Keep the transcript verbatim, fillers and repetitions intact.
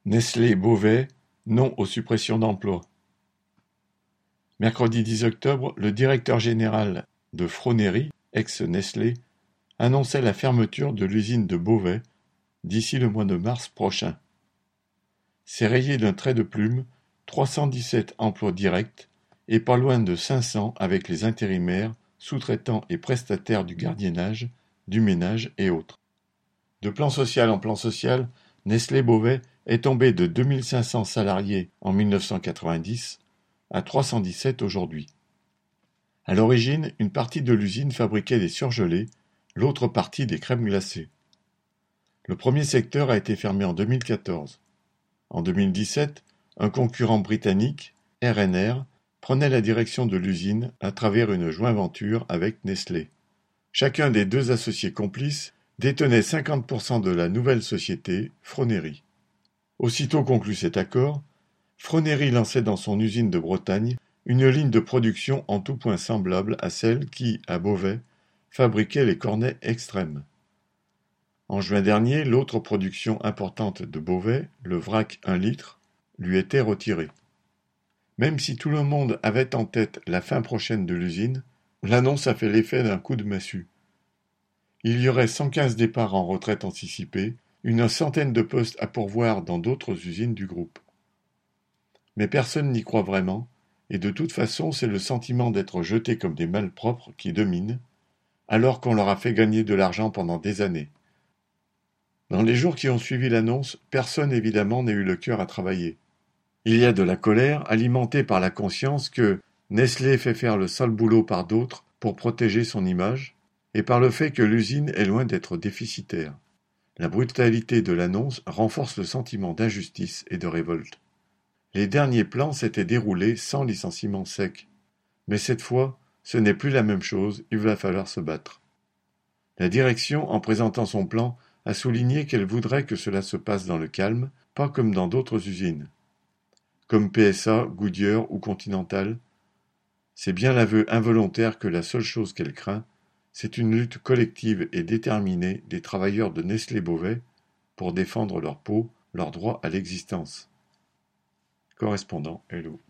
Nestlé Beauvais, non aux suppressions d'emplois. Mercredi dix octobre, le directeur général de Froneri, ex-Nestlé, annonçait la fermeture de l'usine de Beauvais d'ici le mois de mars prochain. C'est rayé d'un trait de plume trois cent dix-sept emplois directs et pas loin de cinq cents avec les intérimaires, sous-traitants et prestataires du gardiennage, du ménage et autres. De plan social en plan social, Nestlé Beauvais est tombé de deux mille cinq cents salariés en mille neuf cent quatre-vingt-dix à trois cent dix-sept aujourd'hui. À l'origine, une partie de l'usine fabriquait des surgelés, l'autre partie des crèmes glacées. Le premier secteur a été fermé en deux mille quatorze. En deux mille dix-sept, un concurrent britannique, R and R, prenait la direction de l'usine à travers une joint-venture avec Nestlé. Chacun des deux associés complices détenait cinquante pour cent de la nouvelle société, Froneri. Aussitôt conclu cet accord, Froneri lançait dans son usine de Bretagne une ligne de production en tout point semblable à celle qui, à Beauvais, fabriquait les cornets extrêmes. En juin dernier, l'autre production importante de Beauvais, le vrac un litre, lui était retirée. Même si tout le monde avait en tête la fin prochaine de l'usine, l'annonce a fait l'effet d'un coup de massue. Il y aurait cent quinze départs en retraite anticipée, une centaine de postes à pourvoir dans d'autres usines du groupe. Mais personne n'y croit vraiment, et de toute façon c'est le sentiment d'être jetés comme des malpropres qui domine, alors qu'on leur a fait gagner de l'argent pendant des années. Dans les jours qui ont suivi l'annonce, personne évidemment n'a eu le cœur à travailler. Il y a de la colère, alimentée par la conscience que Nestlé fait faire le sale boulot par d'autres pour protéger son image, et par le fait que l'usine est loin d'être déficitaire. La brutalité de l'annonce renforce le sentiment d'injustice et de révolte. Les derniers plans s'étaient déroulés sans licenciement sec. Mais cette fois, ce n'est plus la même chose, il va falloir se battre. La direction, en présentant son plan, a souligné qu'elle voudrait que cela se passe dans le calme, pas comme dans d'autres usines. Comme P S A, Goodyear ou Continental, c'est bien l'aveu involontaire que la seule chose qu'elle craint, c'est une lutte collective et déterminée des travailleurs de Nestlé Beauvais pour défendre leur peau, leur droit à l'existence. Correspondant Hello.